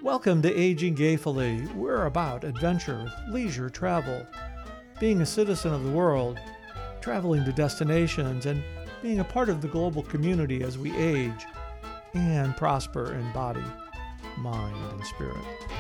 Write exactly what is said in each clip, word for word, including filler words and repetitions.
Welcome to Aging Gayfully. We're about adventure, leisure, travel, being a citizen of the world, traveling to destinations, and being a part of the global community as we age and prosper in body, mind, and spirit.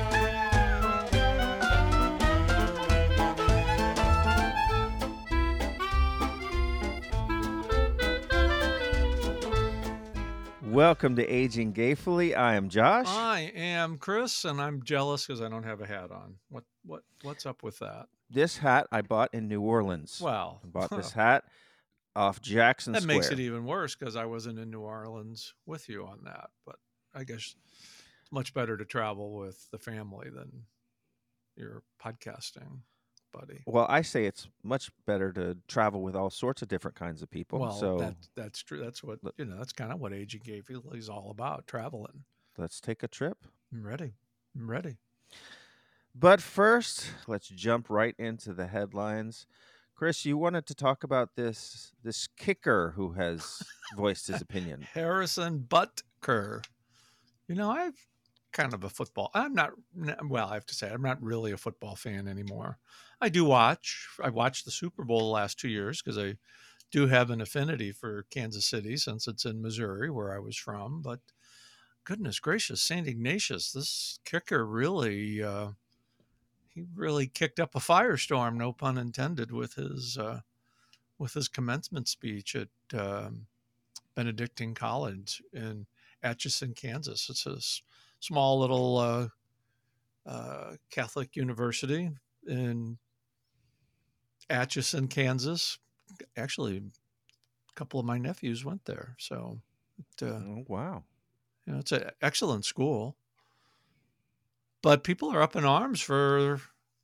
Welcome to Aging Gayfully. I am Josh. I am Chris, and I'm jealous because I don't have a hat on. What what what's up with that? This hat I bought in New Orleans. Well, I bought this hat off Jackson that Square. makes it even worse because I wasn't in New Orleans with you on that. But I guess it's much better to travel with the family than your podcasting buddy. Well, I say it's much better to travel with all sorts of different kinds of people. Well, so that, that's true. That's what, you know, that's kind of what Aging Gayfully is all about, traveling. Let's take a trip. I'm ready. I'm ready. But first, let's jump right into the headlines. Chris, you wanted to talk about this this kicker who has voiced his opinion. Harrison Butker. You know, I've kind of a football. I'm not, well, I have to say, I'm not really a football fan anymore. I do watch. I watched the Super Bowl the last two years because I do have an affinity for Kansas City since it's in Missouri, where I was from. But goodness gracious, Saint Ignatius, this kicker really, uh, he really kicked up a firestorm, no pun intended, with his uh, with his commencement speech at um, Benedictine College in Atchison, Kansas. It's a small little uh, uh, Catholic university in Atchison, Kansas. Actually, a couple of my nephews went there. So, it, uh, oh, wow. You know, it's an excellent school. But people are up in arms for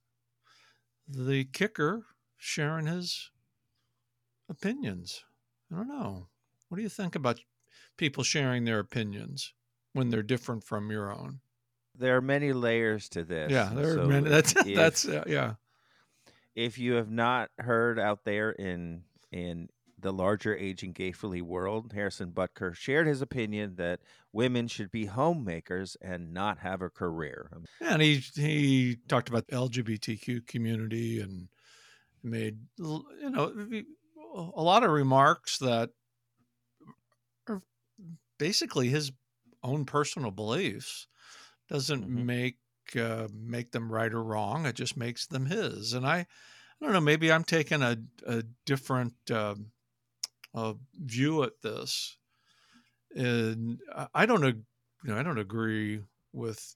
the kicker sharing his opinions. I don't know. What do you think about people sharing their opinions when they're different from your own? There are many layers to this. Yeah, there so are many. That's if, that's uh, yeah. If you have not heard out there in in the larger Aging Gayfully world, Harrison Butker shared his opinion that women should be homemakers and not have a career. And he he talked about the L G B T Q community and made, you know, a lot of remarks that are basically his own personal beliefs. Doesn't Mhm. make uh, make them right or wrong. It just makes them his. And I, I don't know. Maybe I'm taking a a different uh, uh, view at this. And I don't, you know, I don't agree with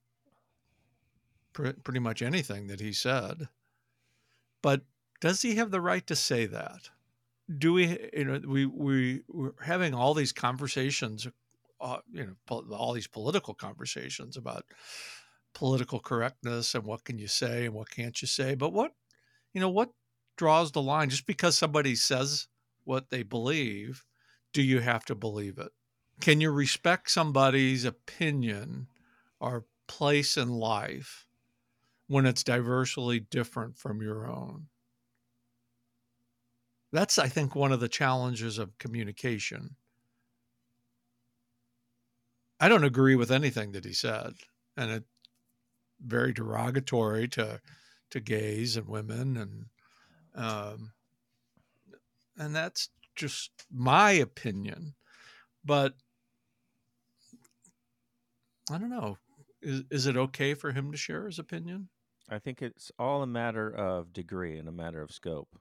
pr- pretty much anything that he said. But does he have the right to say that? Do we, you know, we we we're having all these conversations, uh, you know, po- all these political conversations about political correctness and what can you say and what can't you say? But what, you know, what draws the line? Just because somebody says what they believe, do you have to believe it? Can you respect somebody's opinion or place in life when it's diversely different from your own? That's, I think, one of the challenges of communication. I don't agree with anything that he said, and it's very derogatory to to gays and women, and um, and that's just my opinion. But I don't know. Is is it okay for him to share his opinion? I think it's all a matter of degree and a matter of scope.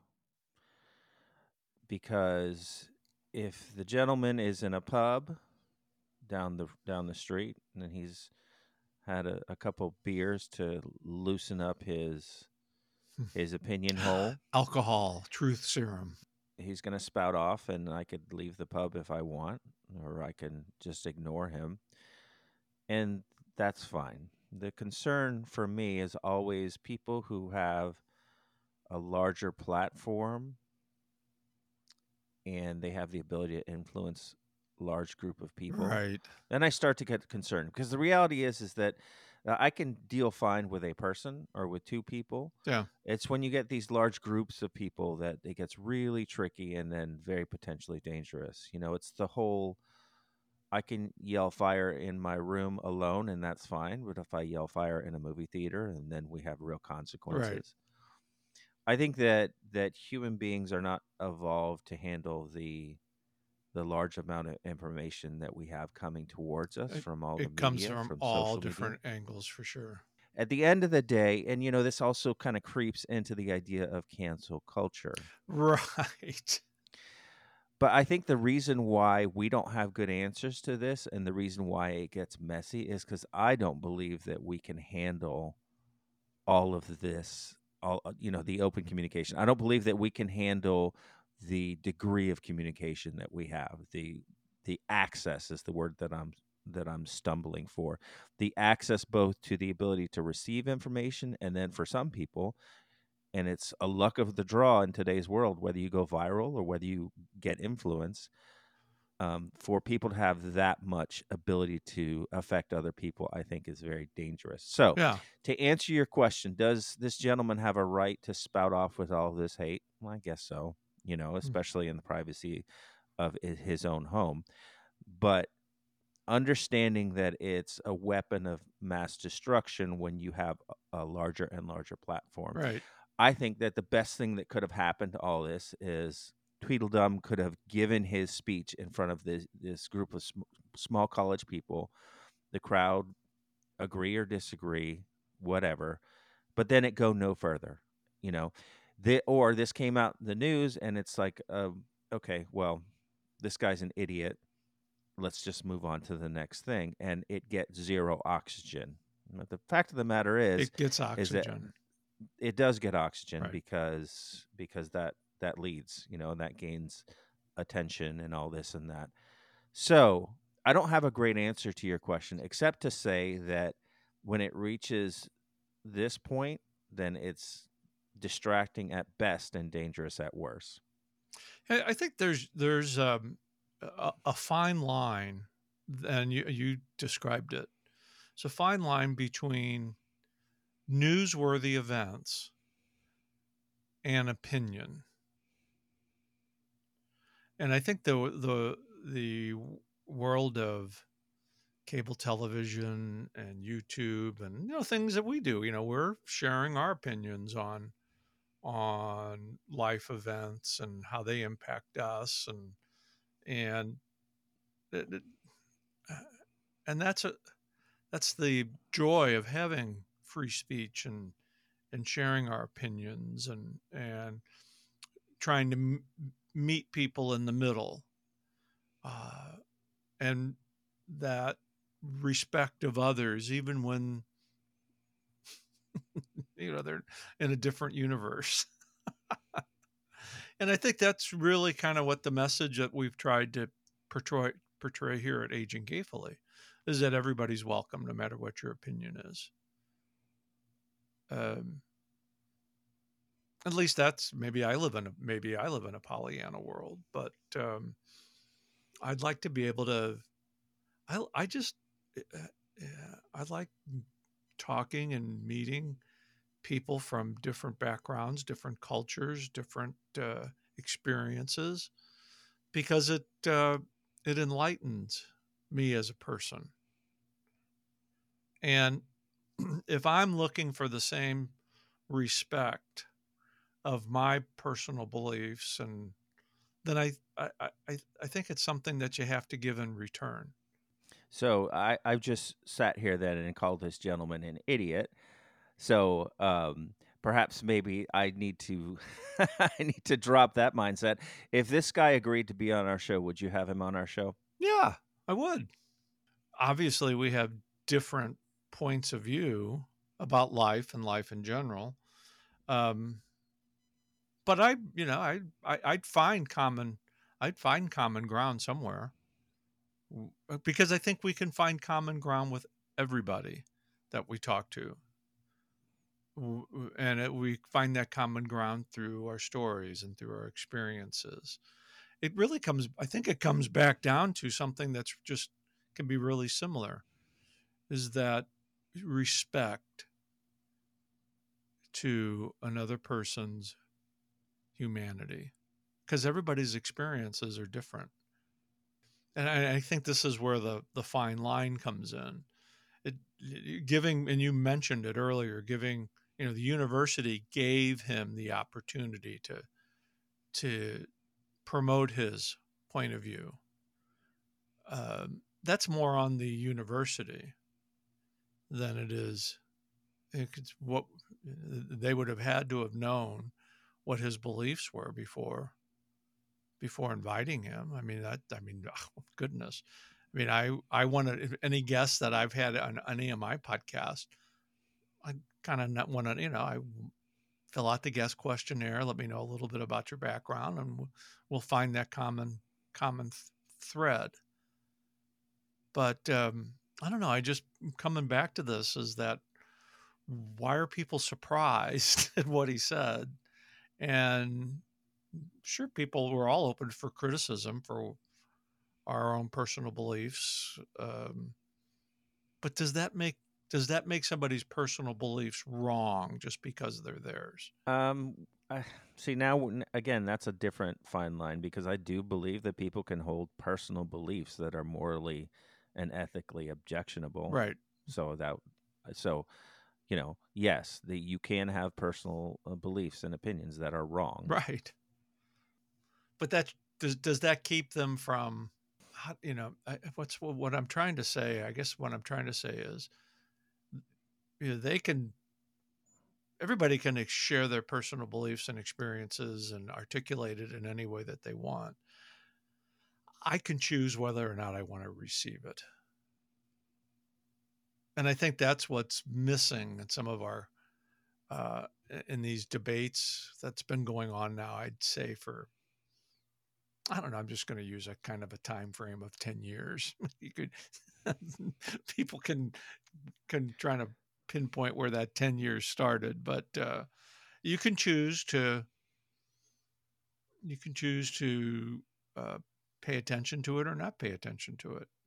Because if the gentleman is in a pub down the down the street and he's had a, a couple beers to loosen up his his opinion hole, Alcohol, truth serum. he's going to spout off, and I could leave the pub if I want, or I can just ignore him, and that's fine. The concern for me is always people who have a larger platform and they have the ability to influence large group of people. Right. Then I start to get concerned, because the reality is is that uh, I can deal fine with a person or with two people. Yeah. It's when you get these large groups of people that it gets really tricky and then very potentially dangerous. You know, it's the whole I can yell fire in my room alone, and that's fine. But if I yell fire in a movie theater, and then we have real Right. consequences. I think that that human beings are not evolved to handle the the large amount of information that we have coming towards us It, from all the it comes media, from from all social media. different angles for sure. At the end of the day, and you know, this also kind of creeps into the idea of cancel culture. Right. But I think the reason why we don't have good answers to this and the reason why it gets messy is because I don't believe that we can handle all of this, all uh, you know, the open communication. I don't believe that we can handle the degree of communication that we have. The the access is the word that I'm that I'm stumbling for. The access both to the ability to receive information and then for some people, and it's a luck of the draw in today's world, whether you go viral or whether you get influence, um, for people to have that much ability to affect other people, I think is very dangerous. So, Yeah. to answer your question, does this gentleman have a right to spout off with all this hate? Well, I guess so, you know, Mm. especially in the privacy of i- his own home. But understanding that it's a weapon of mass destruction when you have a a larger and larger platform. Right. I think that the best thing that could have happened to all this is Tweedledum could have given his speech in front of this this group of sm- small college people. The crowd agree or disagree, whatever, but then it go no further. You know, the, or this came out in the news and it's like, um, okay, well, this guy's an idiot. Let's just move on to the next thing, and it gets zero oxygen. But the fact of the matter is, It gets is that oxygen. it does get oxygen Right. because because that that leads, you know, and that gains attention and all this and that. So I don't have a great answer to your question except to say that when it reaches this point, then it's distracting at best and dangerous at worst. I I think there's there's um, a, a fine line, and you you described it. It's a fine line between newsworthy events and opinion, and I think the the the world of cable television and YouTube and you know things that we do, you know, we're sharing our opinions on on life events and how they impact us, and and it, it- uh, and that's a that's the joy of having free speech and and sharing our opinions and and trying to m- meet people in the middle, uh, and that respect of others even when you know they're in a different universe. And I think that's really kind of what the message that we've tried to portray portray here at Aging Gayfully is that everybody's welcome no matter what your opinion is. um, at least that's maybe I live in a maybe I live in a Pollyanna world, but um, I'd like to be able to. I I just uh, yeah, I like talking and meeting people from different backgrounds, different cultures, different uh, experiences, because it uh, it enlightens me as a person. And if I'm looking for the same respect of my personal beliefs, and then I I, I, I think it's something that you have to give in return. So I, I've just sat here then and called this gentleman an idiot. So um, perhaps maybe I need to I need to drop that mindset. If this guy agreed to be on our show, would you have him on our show? Yeah, I would. Obviously, we have different points of view about life and life in general. Um, but I, you know, I, I I'd find common I'd find common ground somewhere. W- uh, because I think we can find common ground with everybody that we talk to. W- w- And it, we find that common ground through our stories and through our experiences. It really comes, I think it comes back down to something that's just can be really similar, is that respect to another person's humanity, because everybody's experiences are different. and I, I think this is where the the fine line comes in. It, giving, and you mentioned it earlier, giving, you know, the university gave him the opportunity to to promote his point of view. Um, that's more on the university than it is. It's what they would have had to have known what his beliefs were before before inviting him. I mean that. I mean, oh, goodness. I mean, I I want to, any guests that I've had on any of my podcasts, I kind of not want to, you know, I fill out the guest questionnaire. Let me know a little bit about your background, and we'll, we'll find that common common th- thread. But um, I don't know. I just coming back to this is that why are people surprised at what he said? And sure, people were all open for criticism for our own personal beliefs. Um, but does that make does that make somebody's personal beliefs wrong just because they're theirs? Um, I, see now n- again, that's a different fine line because I do believe that people can hold personal beliefs that are morally and ethically objectionable. Right, So that, so you know, yes, the, you can have personal uh, beliefs and opinions that are wrong. right. But that does does that keep them from, how- you know, I, what's what I'm trying to say? I guess what I'm trying to say is, you know, they can everybody can ex- share their personal beliefs and experiences and articulate it in any way that they want. I can choose whether or not I want to receive it. And I think that's what's missing in some of our uh, in these debates that's been going on now. I'd say for, I don't know. I'm just going to use a kind of a time frame of ten years. You could people can can try to pinpoint where that ten years started, but uh, you can choose to you can choose to uh, pay attention to it or not pay attention to it.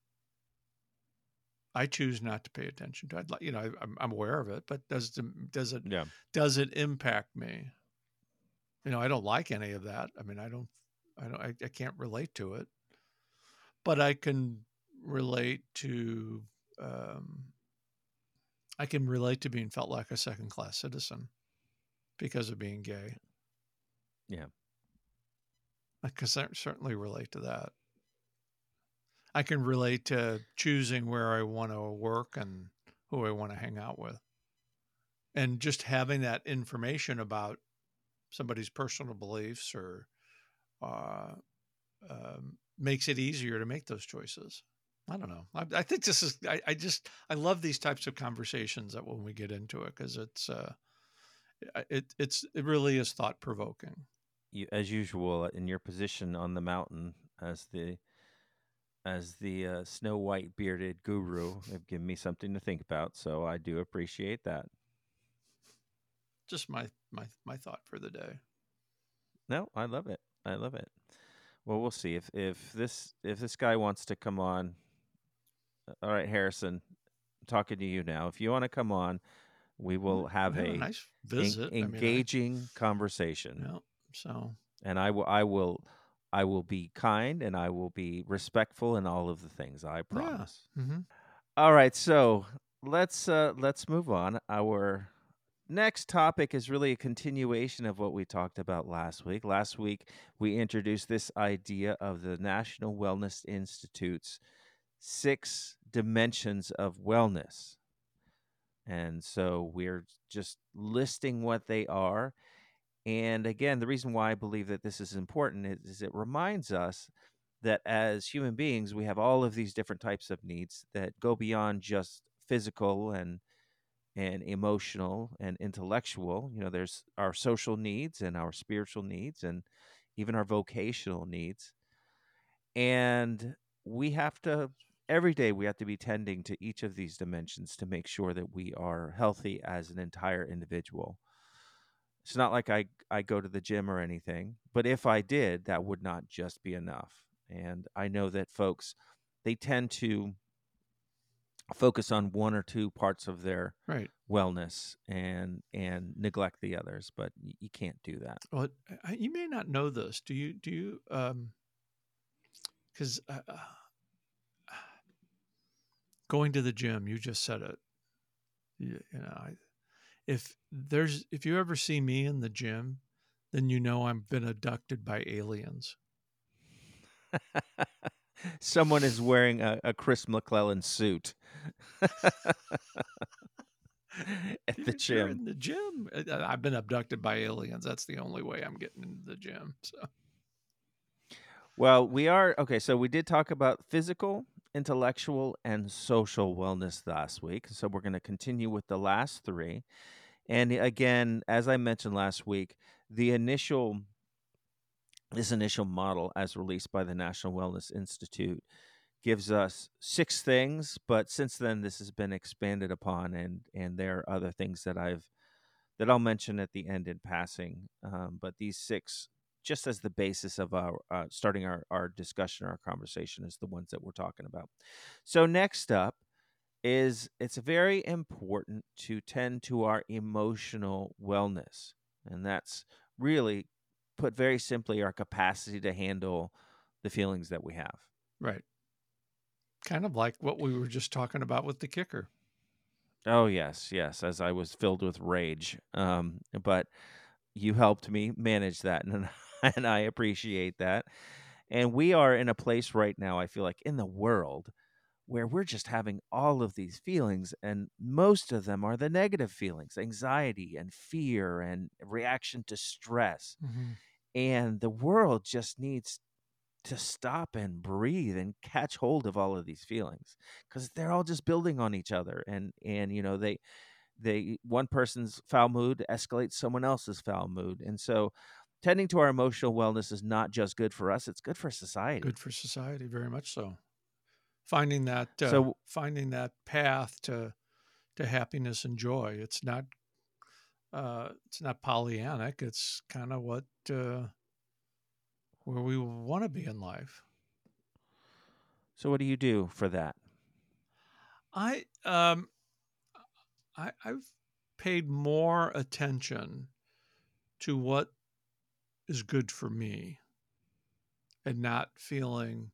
I choose not to pay attention to it. You know, I, I'm, I'm aware of it, but does it, does it Yeah. does it impact me? You know, I don't like any of that. I mean, I don't, I don't, I, I can't relate to it, but I can relate to, um, I can relate to being felt like a second class citizen because of being gay. Yeah. I can certainly relate to that. I can relate to choosing where I want to work and who I want to hang out with. And just having that information about somebody's personal beliefs or uh, um, makes it easier to make those choices. I don't know. I, I think this is. I, I just. I love these types of conversations that when we get into it because it's. Uh, it it's it really is thought provoking. You, as usual, in your position on the mountain as the as the uh, snow white bearded guru, have given me something to think about. So I do appreciate that. Just my my my thought for the day. No, I love it. I love it. Well, we'll see if if this if this guy wants to come on. All right, Harrison, I'm talking to you now. If you want to come on, we will We have have a a nice en- visit. I mean, I engaging conversation, yeah. So and I will I will I will be kind and I will be respectful in all of the things. I yeah. promise. Mm-hmm. All right, so let's uh, let's move on. Our next topic is really a continuation of what we talked about last week. Last week, we introduced this idea of the National Wellness Institute's six dimensions of wellness. And so we're just listing what they are. And again, the reason why I believe that this is important is, is it reminds us that as human beings, we have all of these different types of needs that go beyond just physical and and emotional and intellectual. You know, there's our social needs and our spiritual needs and even our vocational needs. And we have to, every day, we have to be tending to each of these dimensions to make sure that we are healthy as an entire individual. It's not like I, I go to the gym or anything, but if I did, that would not just be enough. And I know that folks, they tend to focus on one or two parts of their Right. wellness and and neglect the others, but y- you can't do that. Well, I, you may not know this. Do you? Do you? Um, because uh, uh, going to the gym, you just said it. You, you know, I, if there's if you ever see me in the gym, then you know I've been abducted by aliens. Someone is wearing a, a Chris McClellan suit at the If you're gym. in the gym, uh, I've been abducted by aliens. That's the only way I'm getting into the gym. So Well, we are okay. So we did talk about physical, intellectual, and social wellness last week. So we're going to continue with the last three. And again, as I mentioned last week, the initial this initial model, as released by the National Wellness Institute, gives us six things. But since then, this has been expanded upon, and and there are other things that I've that I'll mention at the end in passing. Um, but these six, just as the basis of our uh, starting our, our discussion, our conversation, is the ones that we're talking about. So next up is it's very important to tend to our emotional wellness, and that's really, put very simply, our capacity to handle the feelings that we have. right, kind of like what we were just talking about with the kicker. Oh yes, yes. As I was filled with rage, um, but you helped me manage that, and and I appreciate that. And we are in a place right now, I feel like, in the world where we're just having all of these feelings, and most of them are the negative feelings, anxiety and fear and reaction to stress. Mm-hmm. And the world just needs to stop and breathe and catch hold of all of these feelings, because they're all just building on each other, and and you know they they one person's foul mood escalates someone else's foul mood. And so tending to our emotional wellness is not just good for us, it's good for society. Good for society, very much so. Finding that uh, So finding that path to to happiness and joy. It's not uh, it's not Pollyannic. It's kind of what uh, where we want to be in life. so what do you do for that? I um I, I've paid more attention to what is good for me and not feeling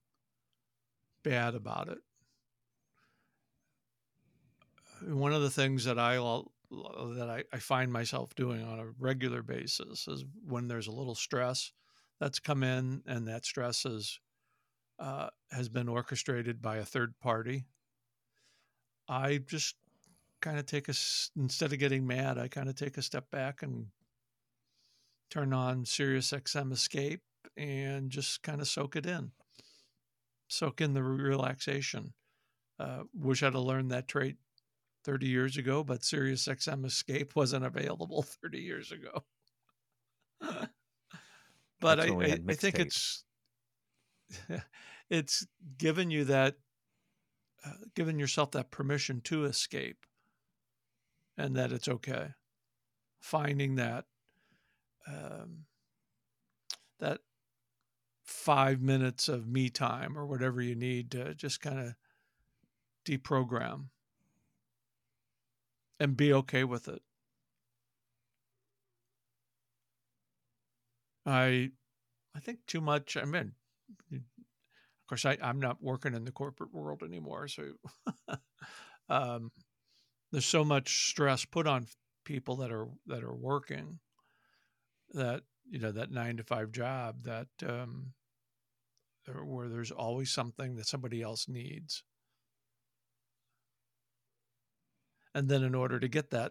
bad about it. One of the things that I that I, I find myself doing on a regular basis is when there's a little stress that's come in, and that stress is uh, has been orchestrated by a third party. I just kind of take a instead of getting mad, I kind of take a step back and turn on Sirius X M Escape and just kind of soak it in, soak in the relaxation. Uh, wish I'd have learned that trait thirty years ago, but Sirius X M Escape wasn't available thirty years ago. But That's I, when we I, had I think mixtapes. it's it's given you that, uh, given yourself that permission to escape, and that it's okay. Finding that um, that five minutes of me time or whatever you need to just kind of deprogram and be okay with it. I I think too much. I mean, of course, I, I'm not working in the corporate world anymore, so um, there's so much stress put on people that are that are working, that you know, that nine to five job, that um, where there's always something that somebody else needs, and then in order to get that,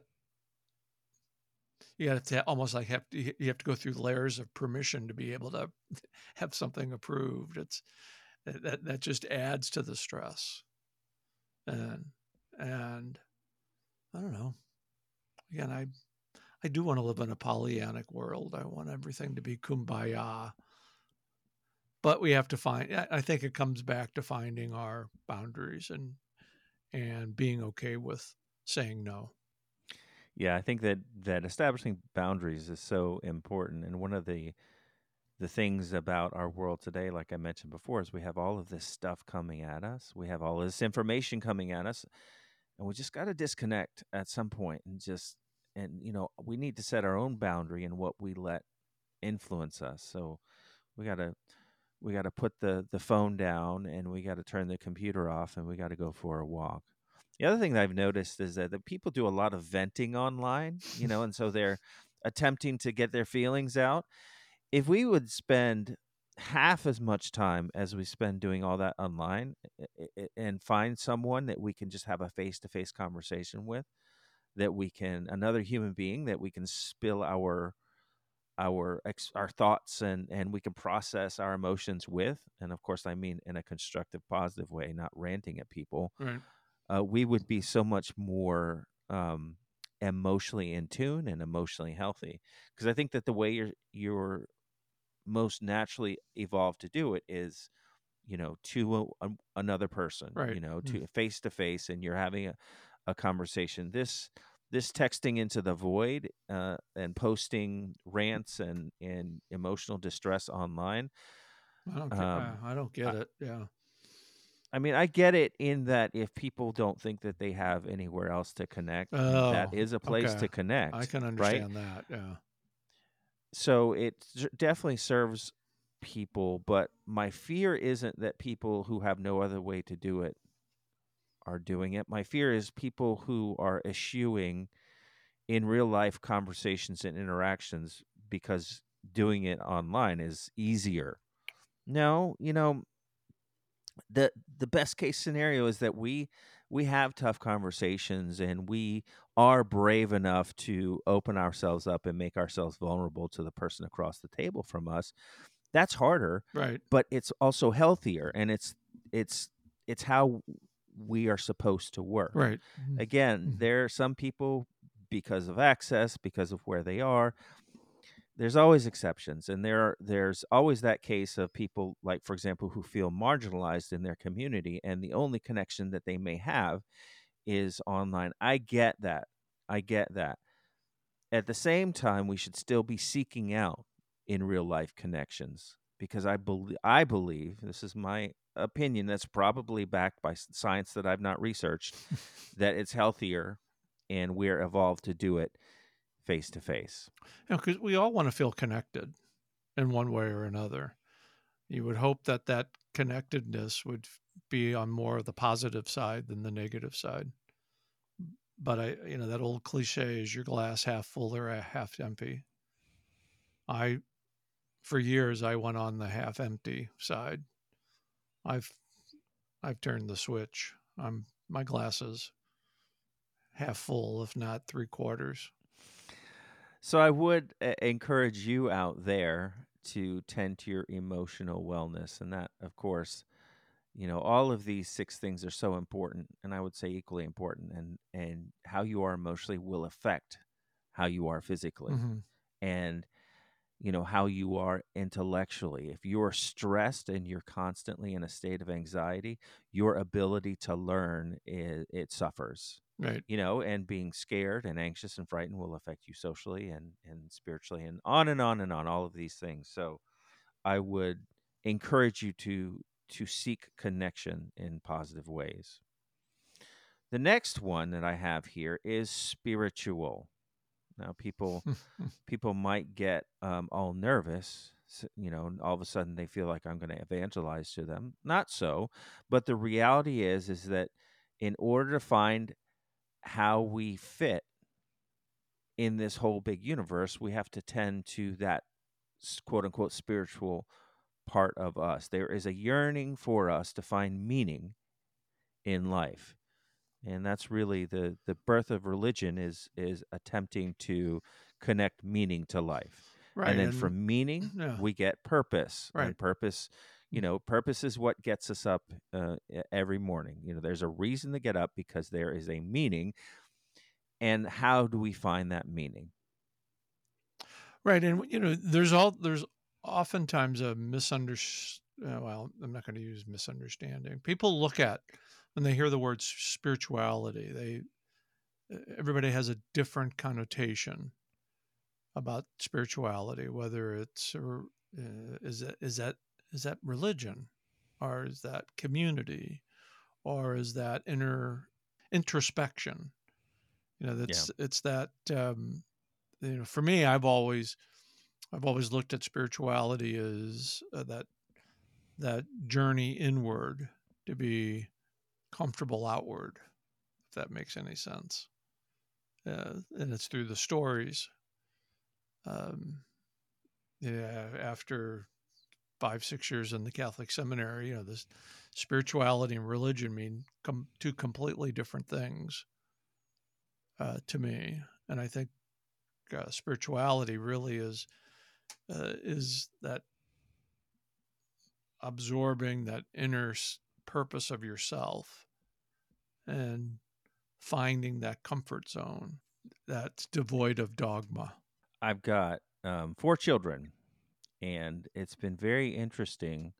you have to almost like have to, you have to go through layers of permission to be able to have something approved. It's that that just adds to the stress, and and I don't know. Again, I I do want to live in a Pollyannic world. I want everything to be kumbaya, but we have to find. I think it comes back to finding our boundaries and and being okay with saying no. Yeah, I think that that establishing boundaries is so important. And one of the the things about our world today, like I mentioned before, is we have all of this stuff coming at us. We have all this information coming at us, and we just got to disconnect at some point and just and you know we need to set our own boundary in what we let influence us. So we got to we got to put the the phone down, and we got to turn the computer off, and we got to go for a walk. The other thing that I've noticed is that the people do a lot of venting online, you know, and so they're attempting to get their feelings out. If we would spend half as much time as we spend doing all that online, i- i- and find someone that we can just have a face-to-face conversation with, that we can another human being that we can spill our our ex, our thoughts, and and we can process our emotions with, and of course I mean in a constructive, positive way, not ranting at people, Right. uh, we would be so much more um, emotionally in tune and emotionally healthy. Because I think that the way you're you're most naturally evolved to do it is, you know, to a, a, another person, Right. you know, Mm. to face to face, and you're having a, a conversation. This this texting into the void, uh, and posting rants and and emotional distress online. I don't get. Uh, Um, I don't I, get it. Yeah. I mean, I get it in that if people don't think that they have anywhere else to connect, that Oh, is a place okay. to I connect, can right? understand that. Yeah. So it s- definitely serves people, but my fear isn't that people who have no other way to do it are doing it. My fear is people who are eschewing in real life conversations and interactions because doing it online is easier. No, you know, the the best case scenario is that we we have tough conversations, and we are brave enough to open ourselves up and make ourselves vulnerable to the person across the table from us. That's harder, Right. but it's also healthier, and it's it's it's how we are supposed to work. Right. Again, Mhm. there are some people, because of access, because of where they are, there's always exceptions, and there are, there's always that case of people, like for example, who feel marginalized in their community, and the only connection that they may have is online. I get that. I get that. At the same time, we should still be seeking out in real life connections, because I believe I believe this is my opinion, that's probably backed by s- science that I've not researched, that it's healthier, and we're evolved to do it face to face. You know, because we all want to feel connected in one way or another. You would hope that that connectedness would f- be on more of the positive side than the negative side. But I, you know, that old cliche is your glass half full or half empty. I, for years, I went on the half empty side. I've, I've turned the switch. I'm my glass is half full, if not three quarters. So I would uh, encourage you out there to tend to your emotional wellness, and that, of course, you know, all of these six things are so important, and I would say equally important, and and how you are emotionally will affect how you are physically, Mm-hmm. and you know how you are intellectually. If you're stressed and you're constantly in a state of anxiety, your ability to learn is, it suffers. Right. You know, and being scared and anxious and frightened will affect you socially and and spiritually, and on and on and on, all of these things. So I would encourage you to to seek connection in positive ways. The next one that I have here is spiritual. Now, people people might get um, all nervous. s- You know, and all of a sudden they feel like I'm going to evangelize to them. Not so, but the reality is is that in order to find how we fit in this whole big universe, we have to tend to that s- quote unquote spiritual part of us. There is a yearning for us to find meaning in life. And that's really the the birth of religion, is is attempting to connect meaning to life. And Right. then And from meaning, yeah. we get purpose. Right. And purpose, you know, purpose is what gets us up uh, e- every morning. You know, there's a reason to get up because there is a meaning. And how do we find that meaning? Right. And you know, there's all there's oftentimes a misunderstanding. Uh, well, I'm not going to use misunderstanding. People look at when they hear the word s- spirituality, they everybody has a different connotation about spirituality. Whether it's or, uh, is that is that is that religion, or is that community, or is that inner introspection? You know, Yeah. that's it's that. Um, you know, for me, I've always I've always looked at spirituality as uh, that. that journey inward to be comfortable outward, if that makes any sense. Uh, and it's through the stories. Um, yeah, after five, six years in the Catholic seminary, you know, this spirituality and religion mean com- two completely different things uh, to me. And I think uh, spirituality really is uh, is that absorbing that inner purpose of yourself and finding that comfort zone that's devoid of dogma. I've got um, four children, and it's been very interesting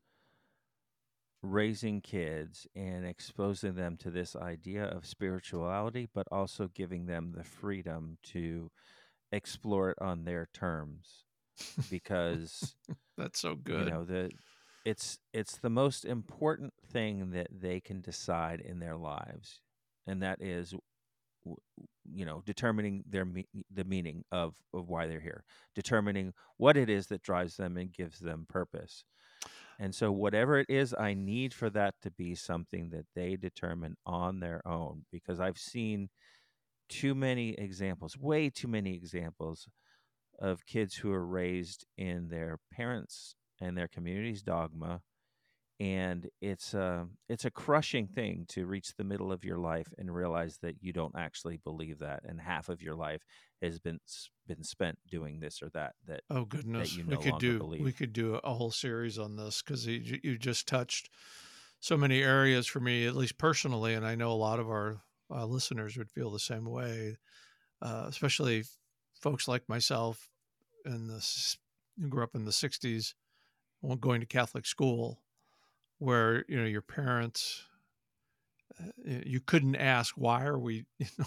raising kids and exposing them to this idea of spirituality, but also giving them the freedom to explore it on their terms. Because That's so you good. know the it's it's the most important thing that they can decide in their lives, and that is w- you know determining their me- the meaning of of why they're here, determining what it is that drives them and gives them purpose. And so whatever it is, I need for that to be something that they determine on their own, because I've seen too many examples, way too many examples of kids who are raised in their parents and their community's dogma, and it's a it's a crushing thing to reach the middle of your life and realize that you don't actually believe that, and half of your life has been s- been spent doing this or that that Oh that goodness, you we no could longer do we believe. could do a whole series on this because you, you just touched so many areas for me, at least personally, and I know a lot of our uh, listeners would feel the same way, uh, especially folks like myself in the s- who grew up in the sixties, going to Catholic school, where you know your parents, uh, you couldn't ask why are we, you know,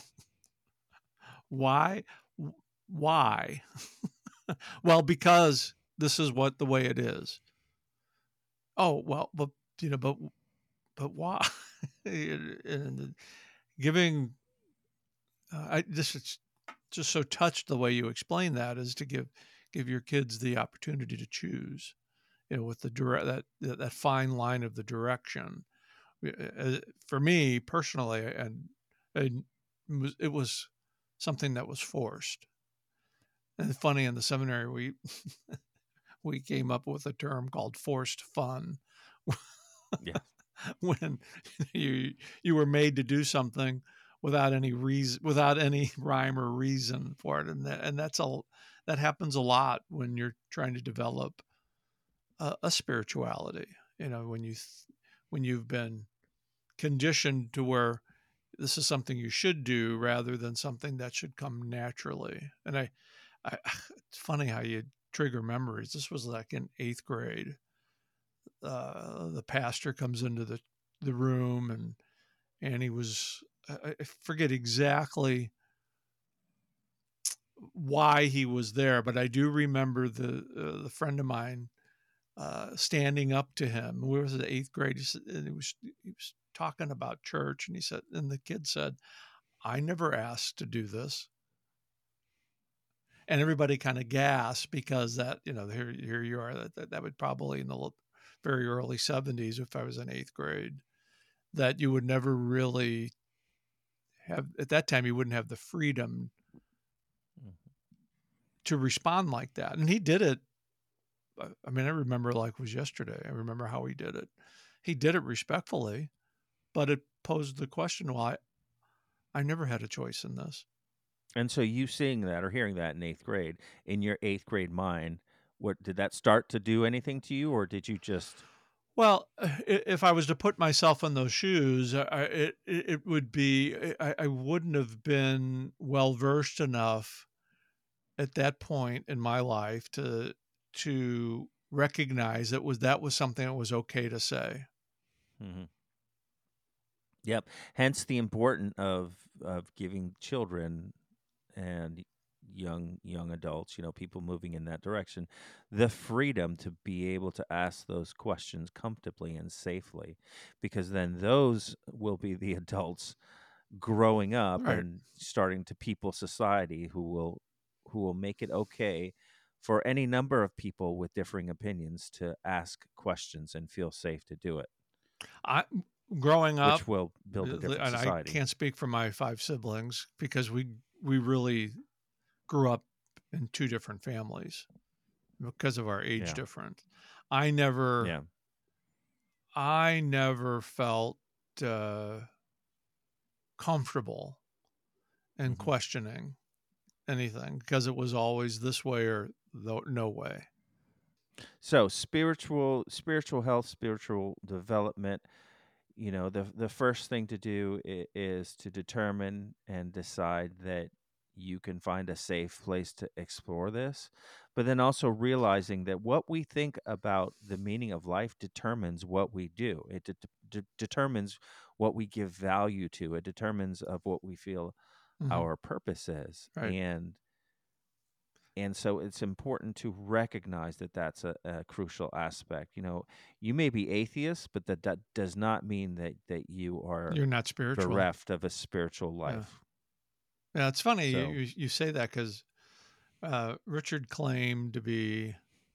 why, why? Well, because this is what the way it is. Oh well, but you know, but but why? And giving, uh, I this is just so touched the way you explain that is to give give your kids the opportunity to choose. You know, with the direct that that that fine line of the direction. Uh, For me personally, and, and it was it was something that was forced. And funny in the seminary, we we came up with a term called forced fun. Yeah. When you you were made to do something without any reason, without any rhyme or reason for it, and that, and that's all that happens a lot when you're trying to develop a, a spirituality. You know, when you th- when you've been conditioned to where this is something you should do rather than something that should come naturally. And I, I it's funny how you trigger memories. This was like in eighth grade. Uh, the pastor comes into the the room, and and he was, I forget exactly why he was there, but I do remember the uh, the friend of mine uh, standing up to him. We was in eighth grade, and he was he was talking about church, and he said, and the kid said, "I never asked to do this," and everybody kind of gasped because that, you know, here here you are, that that, that would probably in the very early seventies, if I was in eighth grade, that you would never really have at that time, you wouldn't have the freedom Mhm. to respond like that. And he did it. uh, I mean, I remember like it was yesterday. I remember how he did it. He did it respectfully, but it posed the question, well, I, I never had a choice in this. And so you seeing that or hearing that in eighth grade, in your eighth grade mind, what did that start to do anything to you, or did you just Well, if I was to put myself in those shoes, I, it it would be I, I wouldn't have been well versed enough at that point in my life to to recognize that was that was something that was okay to say. Mhm. Yep. Hence the importance of of giving children and young young adults, you know, people moving in that direction, the freedom to be able to ask those questions comfortably and safely, because then those will be the adults growing up Right. and starting to people society who will who will make it okay for any number of people with differing opinions to ask questions and feel safe to do it, I growing up, which will build a different and I society. can't speak for my five siblings because we we really grew up in two different families because of our age Yeah. difference. I never Yeah. I never felt uh, comfortable in hmm questioning anything because it was always this way or tho- no way. So spiritual, spiritual health, spiritual development. You know, the the first thing to do i- is to determine and decide that you can find a safe place to explore this, but then also realizing that what we think about the meaning of life determines what we do. It de- de- determines what we give value to. It determines of what we feel Hmm. our purpose is, Right. and and so it's important to recognize that that's a, a crucial aspect. You know, you may be atheist, but that, that does not mean that that you are You're not spiritual. bereft of a spiritual Yeah. life. Yeah. It's funny you, So you, you say that because uh, Richard claimed to be,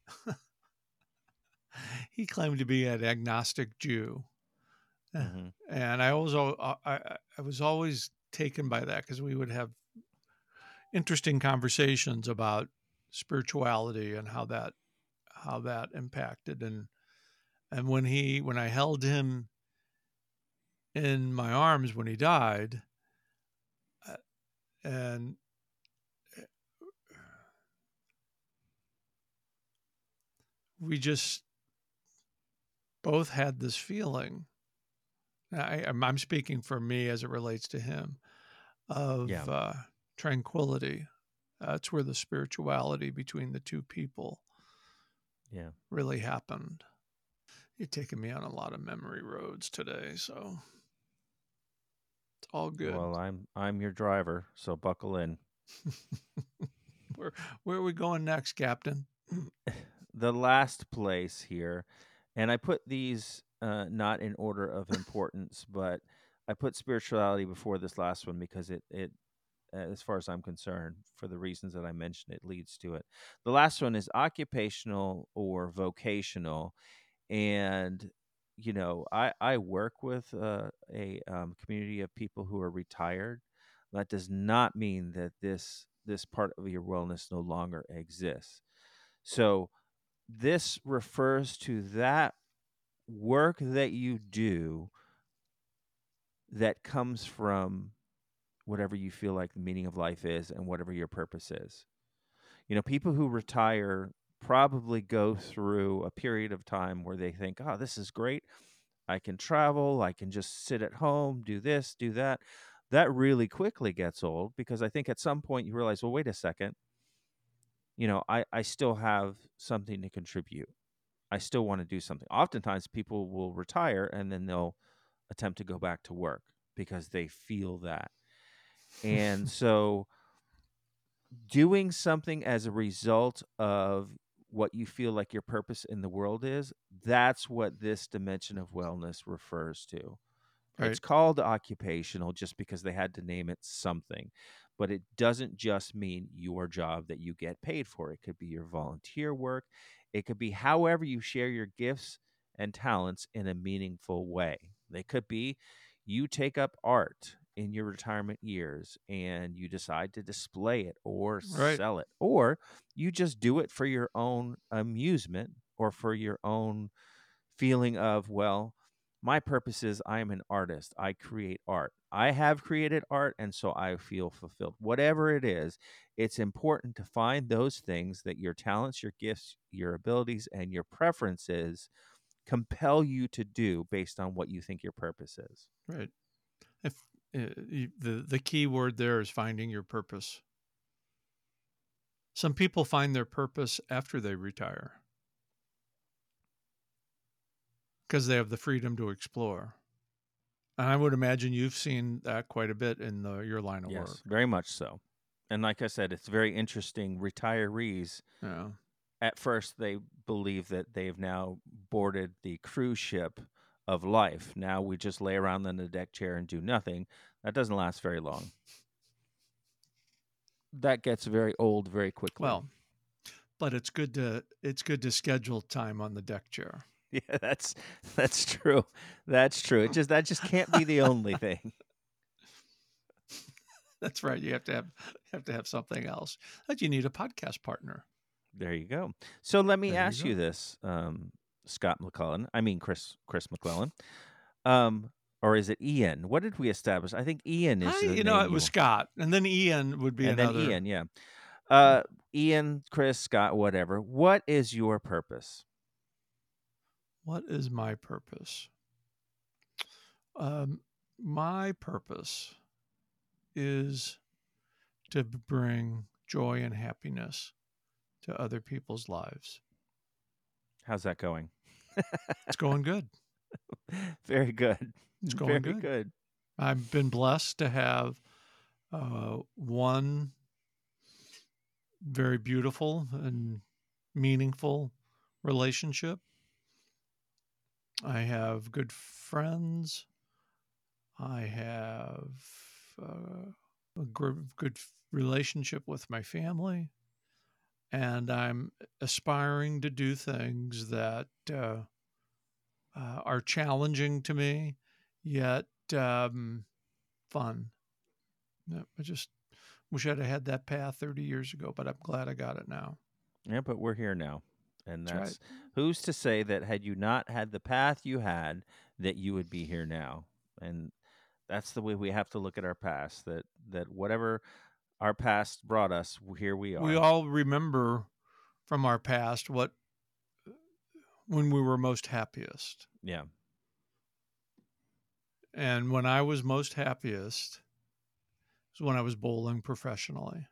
he claimed to be an agnostic Jew. Uh, hmm And I always, al- I, I I was always taken by that because we would have interesting conversations about spirituality and how that how that impacted and and when he when I held him in my arms when he died, uh, and we just both had this feeling. I, I'm I'm speaking for me as it relates to him yeah, of uh, tranquility. That's where the spirituality between the two people yeah. really happened. You're taking me on a lot of memory roads today, so it's all good. Well, I'm I'm your driver, so buckle in. where where are we going next, Captain? The last place here, and I put these uh, not in order of importance, but I put spirituality before this last one because it it as far as I'm concerned, for the reasons that I mentioned, it leads to it. The last one is occupational or vocational, and you know, I I work with uh, a um, community of people who are retired. That does not mean that this this part of your wellness no longer exists. So this refers to that work that you do that comes from whatever you feel like the meaning of life is and whatever your purpose is. You know, people who retire probably go through a period of time where they think, oh, this is great. I can travel. I can just sit at home, do this, do that. That really quickly gets old because I think at some point you realize, well, wait a second. You know, I, I still have something to contribute. I still want to do something. Oftentimes people will retire and then they'll attempt to go back to work because they feel that. And so doing something as a result of what you feel like your purpose in the world is, that's what this dimension of wellness refers to. It's Right. called occupational just because they had to name it something, but it doesn't just mean your job that you get paid for. It could be your volunteer work, it could be however you share your gifts and talents in a meaningful way. They could be you take up art in your retirement years and you decide to display it or Right. sell it, or you just do it for your own amusement or for your own feeling of, well, my purpose is I am an artist. I create art. I have created art, and so I feel fulfilled. Whatever it is, it's important to find those things that your talents, your gifts, your abilities, and your preferences compel you to do based on what you think your purpose is. Right. If uh, you, the the key word there is finding your purpose. Some people find their purpose after they retire because they have the freedom to explore. And I would imagine you've seen that quite a bit in the, your line of work. Yes, very much so. And like I said, it's very interesting. Retirees, Yeah. at first, they believe that they've now boarded the cruise ship of life. Now we just lay around in the deck chair and do nothing. That doesn't last very long. That gets very old very quickly. Well, but it's good to it's good to schedule time on the deck chair. Yeah, that's that's true. That's true. It just that just can't be the only thing. That's right. You have to have have to have something else. But you need a podcast partner. There you go. So let me There you ask you go. this, um, Scott McClellan. I mean Chris Chris McClellan. Um, or is it Ian? What did we establish? I think Ian is I, the you know, name it was you Scott, and then Ian would be and then another. Ian, yeah. Yeah. Uh, Ian, Chris, Scott, whatever. What is your purpose? What is my purpose? Um, my purpose is to bring joy and happiness to other people's lives. How's that going? It's going good. Very good. It's Very going good. good. I've been blessed to have uh, one very beautiful and meaningful relationship. I have good friends. I have uh, a gr- good relationship with my family. And I'm aspiring to do things that uh, uh, are challenging to me, yet um, fun. Yeah, I just wish I'd have had that path thirty years ago, but I'm glad I got it now. Yeah, but we're here now. And That's right. that's who's to say that had you not had the path you had, that you would be here now. And that's the way we have to look at our past, that that whatever our past brought us, here we We are. all remember from our past what when we were most happiest. Yeah. And when I was most happiest was when I was bowling professionally.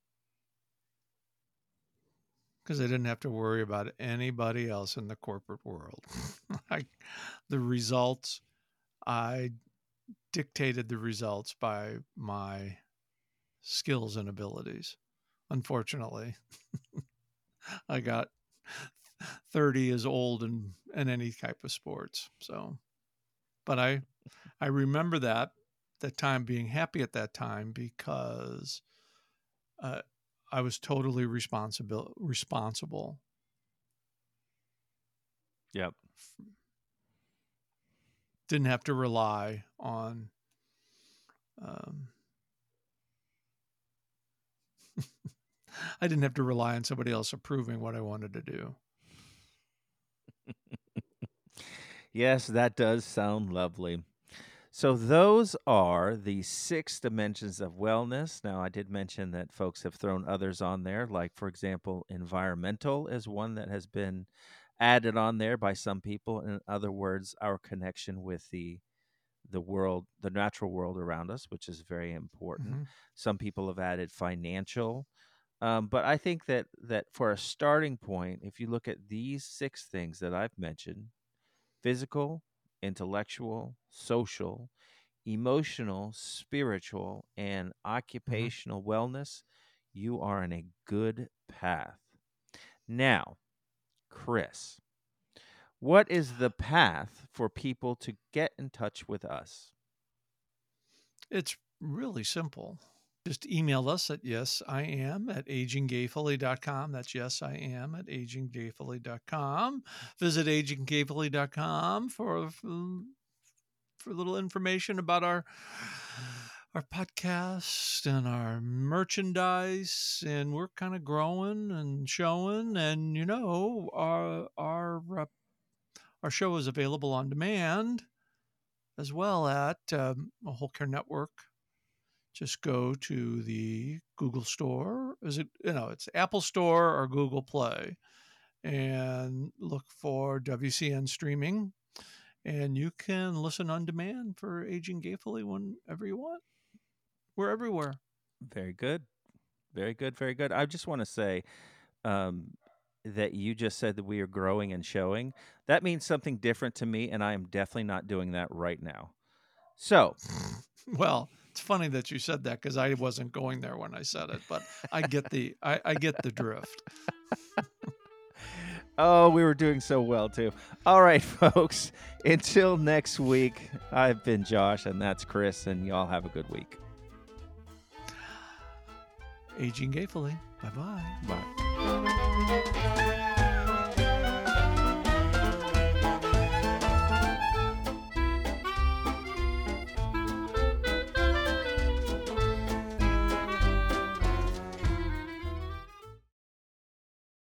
Because I didn't have to worry about anybody else in the corporate world. I, the results, I dictated the results by my skills and abilities. Unfortunately, I got thirty is old in, in any type of sports. So, but I, I remember that, that time being happy at that time because uh, I was totally responsible, responsible. Yep. Didn't have to rely on, um, I didn't have to rely on somebody else approving what I wanted to do. Yes, that does sound lovely. So those are the six dimensions of wellness. Now, I did mention that folks have thrown others on there, like, for example, environmental is one that has been added on there by some people. In other words, our connection with the the world, the natural world around us, which is very important. Mm-hmm. Some people have added financial. Um, but I think that that for a starting point, if you look at these six things that I've mentioned, physical, intellectual, social, emotional, spiritual, and Mm-hmm. occupational wellness, you are on a good path. Now, Chris, what is the path for people to get in touch with us? It's really simple. Just email us at yes I am at aging gayfully dot com. That's yes I am at aging gayfully dot com. Visit aging gayfully dot com for for a little information about our our podcast and our merchandise, and we're kind of growing and showing, and you know our our uh, our show is available on demand as well at um, a Whole Care Network. Just go to the Google Store. Is it, you know, it's Apple Store or Google Play, and look for W C N Streaming, and you can listen on demand for Aging Gayfully whenever you want. We're everywhere. Very good. Very good. Very good. I just want to say um, that you just said that we are growing and showing. That means something different to me, and I am definitely not doing that right now. So, Well, it's funny that you said that because I wasn't going there when I said it, but I get the I, I get the drift. oh, we were doing so well too. All right, folks. Until next week, I've been Josh, and that's Chris, and y'all have a good week. Aging Gayfully. Bye-bye. Bye.